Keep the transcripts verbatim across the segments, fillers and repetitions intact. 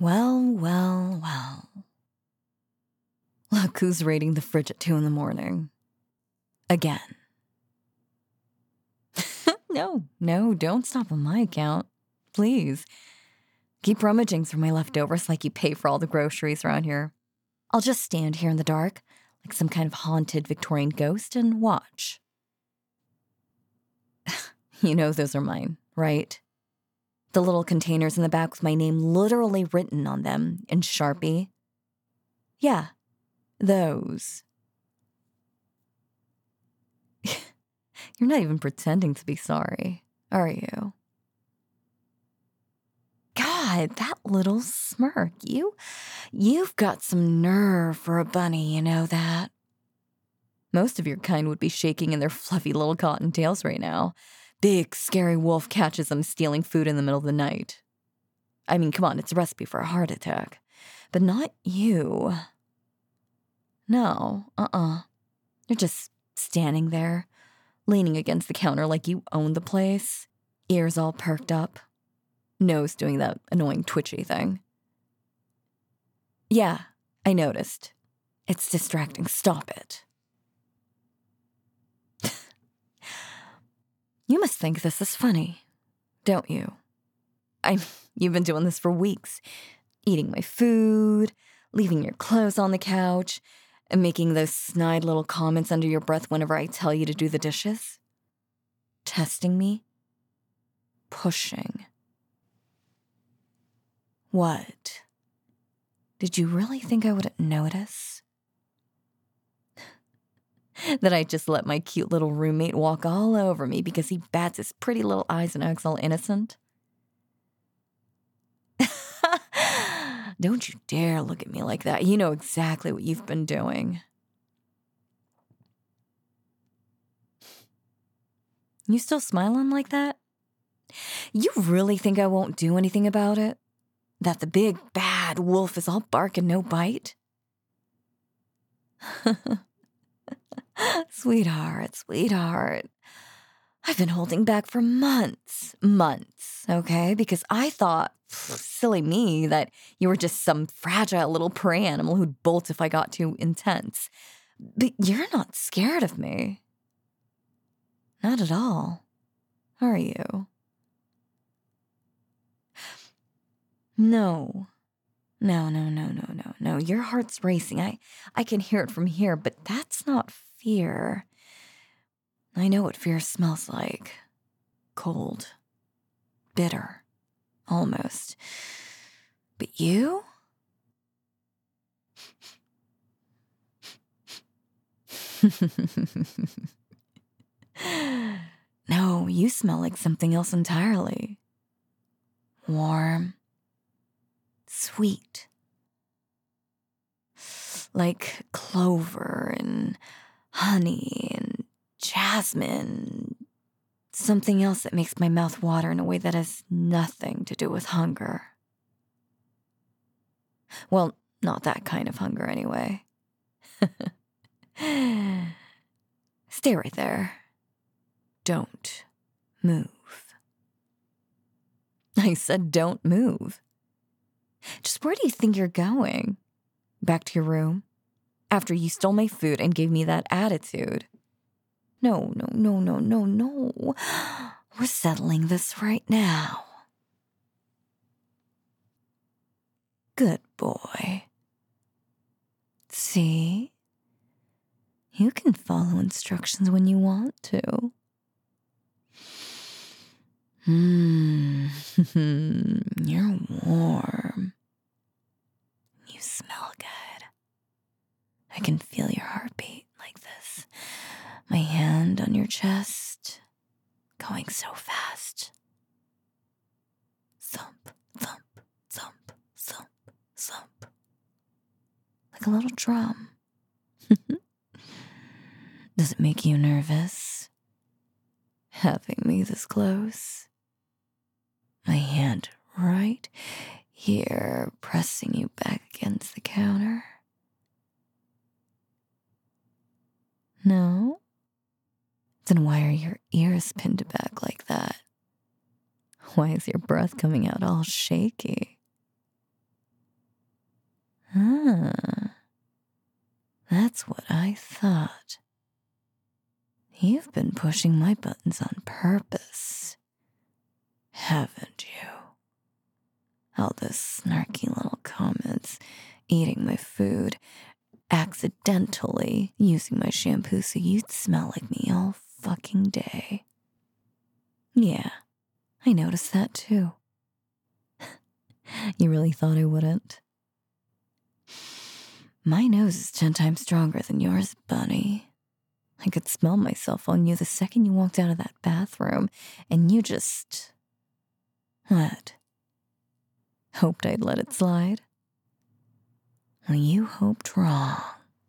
Well, well, well. Look who's raiding the fridge at two in the morning. Again. No, no, don't stop on my account. Please. Keep rummaging through my leftovers like you pay for all the groceries around here. I'll just stand here in the dark, like some kind of haunted Victorian ghost, and watch. You know those are mine, right? The little containers in the back with my name literally written on them in Sharpie. Yeah, those. You're not even pretending to be sorry, are you? God, that little smirk. You, you've got some nerve for a bunny, you know that? Most of your kind would be shaking in their fluffy little cotton tails right now. Big, scary wolf catches them stealing food in the middle of the night. I mean, come on, it's a recipe for a heart attack. But not you. No, uh-uh. You're just standing there, leaning against the counter like you own the place, ears all perked up, nose doing that annoying twitchy thing. Yeah, I noticed. It's distracting. Stop it. You must think this is funny, don't you? I, you've been doing this for weeks. Eating my food, leaving your clothes on the couch, and making those snide little comments under your breath whenever I tell you to do the dishes. Testing me. Pushing. What? Did you really think I wouldn't notice? That I just let my cute little roommate walk all over me because he bats his pretty little eyes and acts all innocent? Don't you dare look at me like that. You know exactly what you've been doing. You still smiling like that? You really think I won't do anything about it? That the big bad wolf is all bark and no bite? Sweetheart, sweetheart. I've been holding back for months, months, okay? Because I thought, silly me, that you were just some fragile little prey animal who'd bolt if I got too intense. But you're not scared of me. Not at all, are you? No. No, no, no, no, no, no. Your heart's racing. I, I can hear it from here, but that's not fear. I know what fear smells like. Cold. Bitter. Almost. But you? No, you smell like something else entirely. Warm. Sweet. Like clover and honey and jasmine. Something else that makes my mouth water in a way that has nothing to do with hunger. Well, not that kind of hunger anyway. Stay right there. Don't move. I said don't move. Just where do you think you're going? Back to your room? After you stole my food and gave me that attitude? No, no, no, no, no, no. We're settling this right now. Good boy. See? You can follow instructions when you want to. Mmm. You're warm. You smell good. I can feel your heartbeat like this. My hand on your chest, going so fast. Thump, thump, thump, thump, thump. Like a little drum. Does it make you nervous? Having me this close? My hand right here, pressing you back against the counter. No? Then why are your ears pinned back like that? Why is your breath coming out all shaky? Ah, that's what I thought. You've been pushing my buttons on purpose, haven't you? All those snarky little comments, eating my food, accidentally using my shampoo so you'd smell like me all fucking day. Yeah, I noticed that too. You really thought I wouldn't? My nose is ten times stronger than yours, Bunny. I could smell myself on you the second you walked out of that bathroom, and you just... What? Hoped I'd let it slide? Well, you hoped wrong.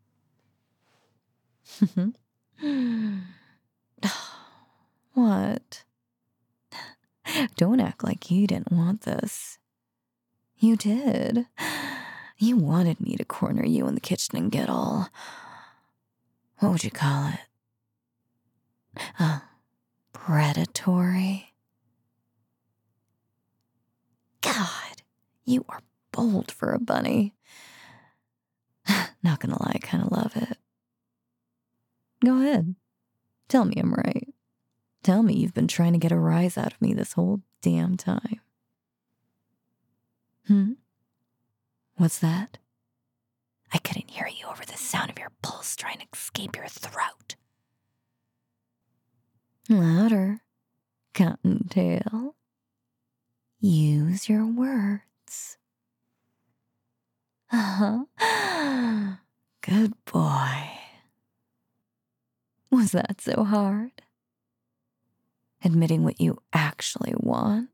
What? Don't act like you didn't want this. You did. You wanted me to corner you in the kitchen and get all... What would you call it? Uh, predatory? God, you are bold for a bunny. Not gonna lie, I kind of love it. Go ahead. Tell me I'm right. Tell me you've been trying to get a rise out of me this whole damn time. Hmm? What's that? I couldn't hear you over the sound of your pulse trying to escape your throat. Louder, Cottontail. Use your words. Uh-huh. Good boy. Was that so hard? Admitting what you actually want?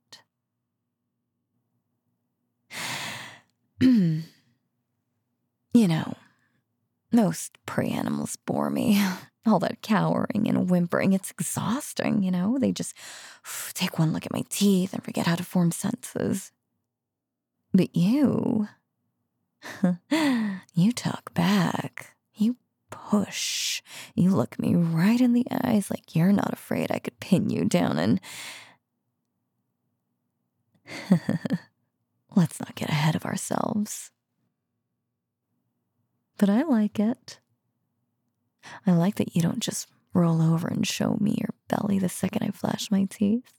You know, most prey animals bore me. All that cowering and whimpering, it's exhausting, you know? They just take one look at my teeth and forget how to form sentences. But you... you talk back. You push. You look me right in the eyes like you're not afraid I could pin you down and... Let's not get ahead of ourselves. But I like it. I like that you don't just roll over and show me your belly the second I flash my teeth.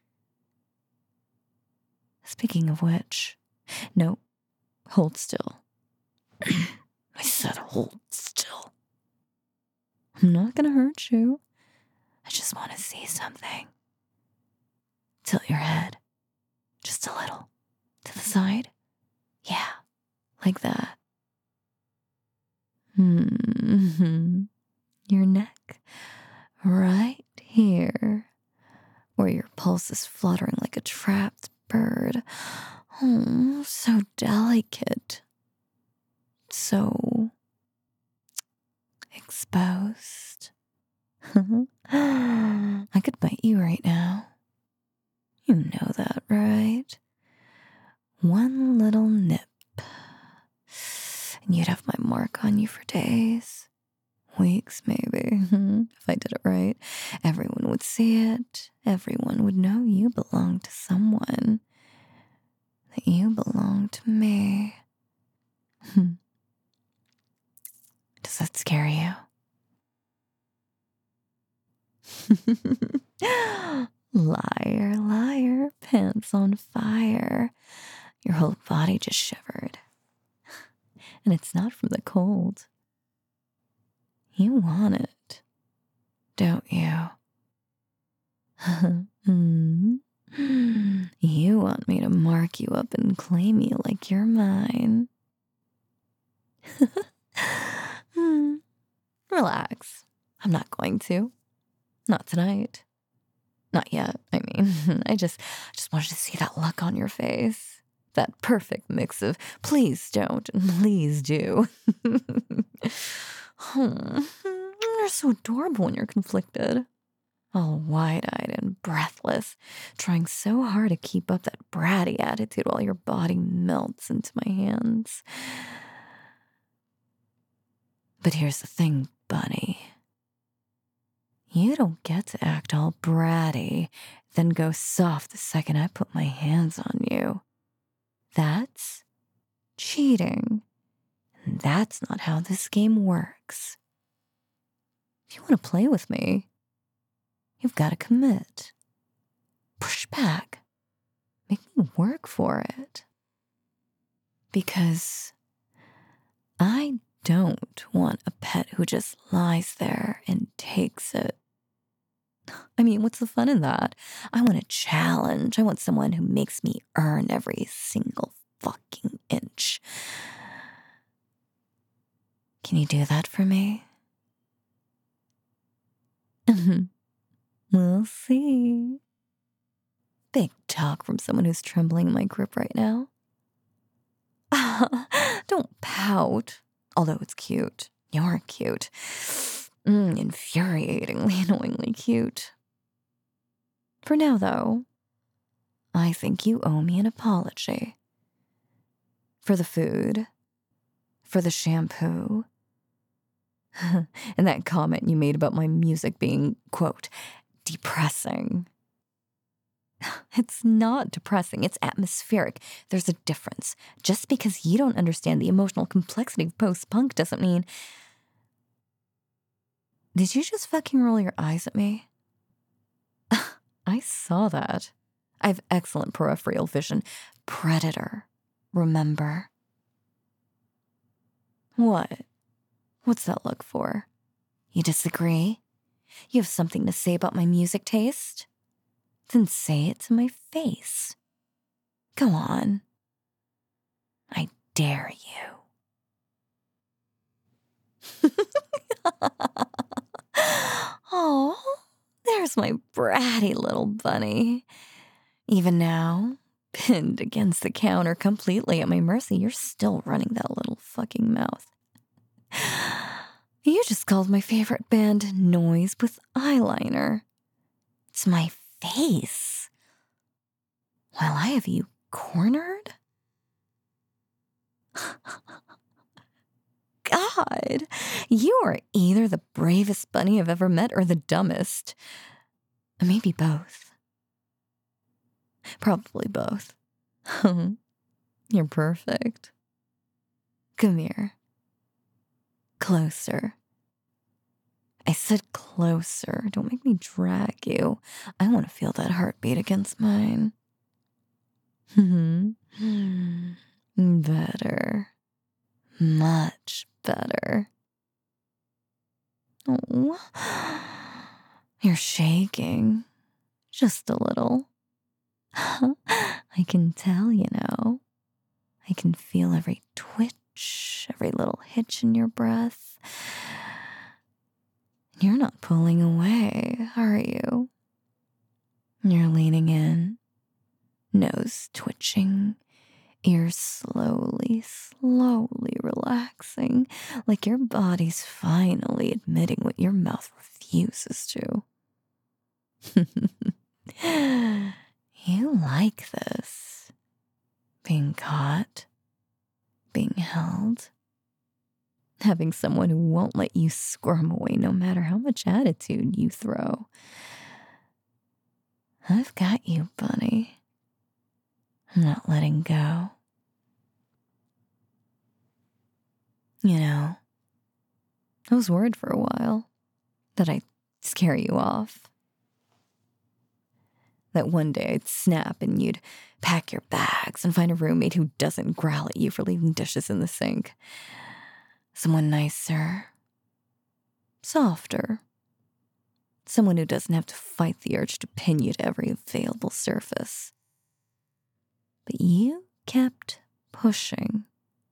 Speaking of which, no, hold still. I said hold still. I'm not gonna hurt you. I just want to see something. Tilt your head. Just a little. To the side. Yeah, like that. Hmm. Your neck. Right here. Where your pulse is fluttering like a trapped bird. Oh, so delicate. So exposed. I could bite you right now. You know that, right? One little nip. And you'd have my mark on you for days. Weeks, maybe. If I did it right. Everyone would see it. Everyone would know you belong to someone. That you belong to me. Does that scare you? Liar, liar, pants on fire. Your whole body just shivered. And it's not from the cold. You want it, don't you? mm. You want me to mark you up and claim you like you're mine. mm. Relax. I'm not going to. Not tonight. Not yet. I mean, I just, I just wanted to see that look on your face. That perfect mix of please don't and please do. oh, you're so adorable when you're conflicted. All wide-eyed and breathless, trying so hard to keep up that bratty attitude while your body melts into my hands. But here's the thing, Bunny. You don't get to act all bratty, then go soft the second I put my hands on you. That's cheating. That's not how this game works. If you want to play with me, you've got to commit. Push back. Make me work for it. Because I don't want a pet who just lies there and takes it. I mean, what's the fun in that? I want a challenge. I want someone who makes me earn every single fucking inch. Can you do that for me? We'll see. Big talk from someone who's trembling in my grip right now. Don't pout. Although it's cute. You're cute. Mm, infuriatingly, annoyingly cute. For now, though, I think you owe me an apology. For the food. For the shampoo. And that comment you made about my music being, quote, depressing. It's not depressing, it's atmospheric. There's a difference. Just because you don't understand the emotional complexity of post-punk doesn't mean... Did you just fucking roll your eyes at me? I saw that. I have excellent peripheral vision. Predator. Remember? What? What's that look for? You disagree? You have something to say about my music taste? Then say it to my face. Go on. I dare you. Oh, there's my bratty little bunny. Even now, pinned against the counter completely at my mercy, you're still running that little fucking mouth. You just called my favorite band Noise with eyeliner. It's my face. While I have you cornered? God, you are either the bravest bunny I've ever met or the dumbest. Maybe both. Probably both. You're perfect. Come here. Closer. I said closer. Don't make me drag you. I want to feel that heartbeat against mine. Better. Much better. Oh, you're shaking. Just a little. I can tell, you know. I can feel every twitch, every little hitch in your breath. You're not pulling away, are you? You're leaning in, nose twitching, ears slowly, slowly relaxing, like your body's finally admitting what your mouth refuses to. You like this. Being caught, being held, having someone who won't let you squirm away no matter how much attitude you throw. I've got you, bunny. I'm not letting go. You know, I was worried for a while that I'd scare you off. That one day I'd snap and you'd pack your bags and find a roommate who doesn't growl at you for leaving dishes in the sink. Someone nicer, softer. Someone who doesn't have to fight the urge to pin you to every available surface. But you kept pushing.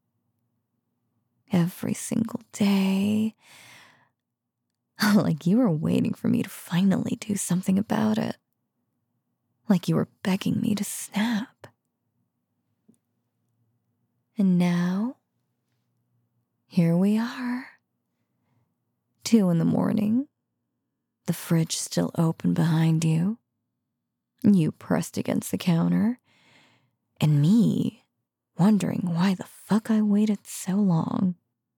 Every single day. Like you were waiting for me to finally do something about it. Like you were begging me to snap. And now, here we are. Two in the morning. The fridge still open behind you. You pressed against the counter. And me wondering why the fuck I waited so long.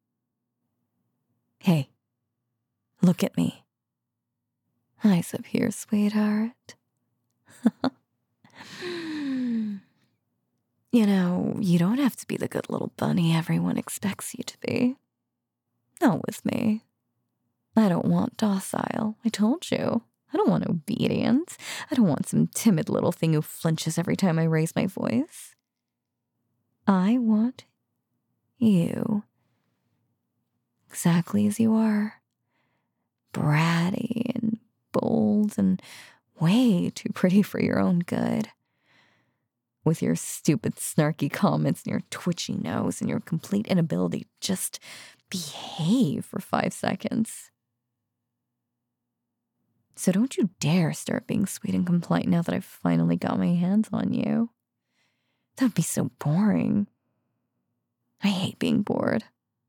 Hey, look at me. Eyes up here, sweetheart. You know, you don't have to be the good little bunny everyone expects you to be. Not with me. I don't want docile, I told you. I don't want obedience. I don't want some timid little thing who flinches every time I raise my voice. I want you. Exactly as you are. Bratty and bold and way too pretty for your own good. With your stupid, snarky comments and your twitchy nose and your complete inability to just behave for five seconds. So don't you dare start being sweet and compliant now that I've finally got my hands on you. That would be so boring. I hate being bored.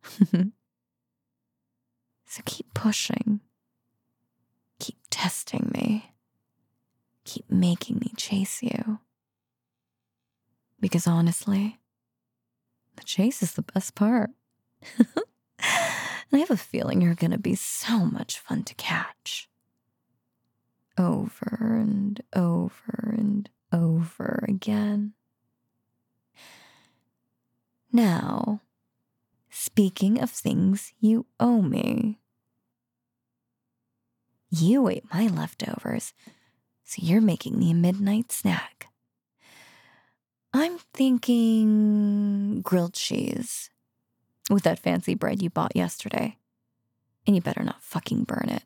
So keep pushing. Keep testing me. Keep making me chase you. Because honestly, the chase is the best part. And I have a feeling you're going to be so much fun to catch. Over and over and over again. Now, speaking of things you owe me. You ate my leftovers, so you're making me a midnight snack. I'm thinking grilled cheese with that fancy bread you bought yesterday. And you better not fucking burn it.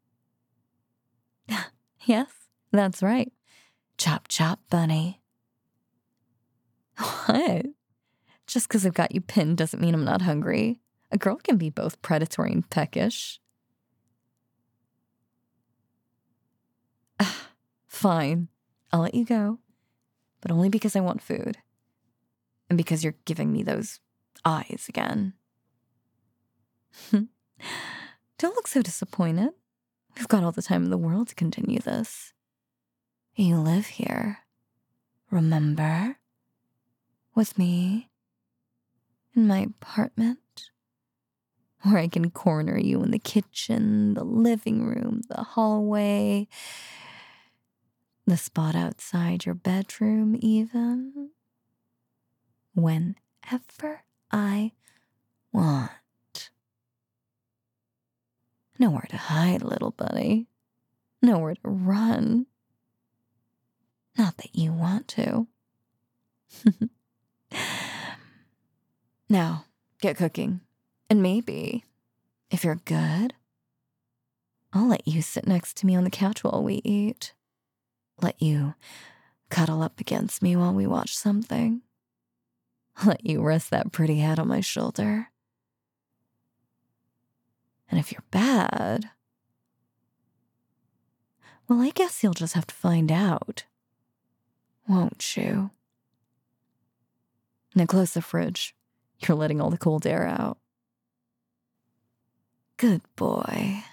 Yes, that's right. Chop, chop, bunny. What? Just because I've got you pinned doesn't mean I'm not hungry. A girl can be both predatory and peckish. Fine, I'll let you go. But only because I want food. And because you're giving me those eyes again. Don't look so disappointed. We've got all the time in the world to continue this. You live here, remember? With me, in my apartment, where I can corner you in the kitchen, the living room, the hallway, the spot outside your bedroom even. Whenever I want. Nowhere to hide, little buddy. Nowhere to run. Not that you want to. Now, get cooking. And maybe, if you're good, I'll let you sit next to me on the couch while we eat. Let you cuddle up against me while we watch something. Let you rest that pretty head on my shoulder. And if you're bad, well, I guess you'll just have to find out, won't you? Now close the fridge. You're letting all the cold air out. Good boy.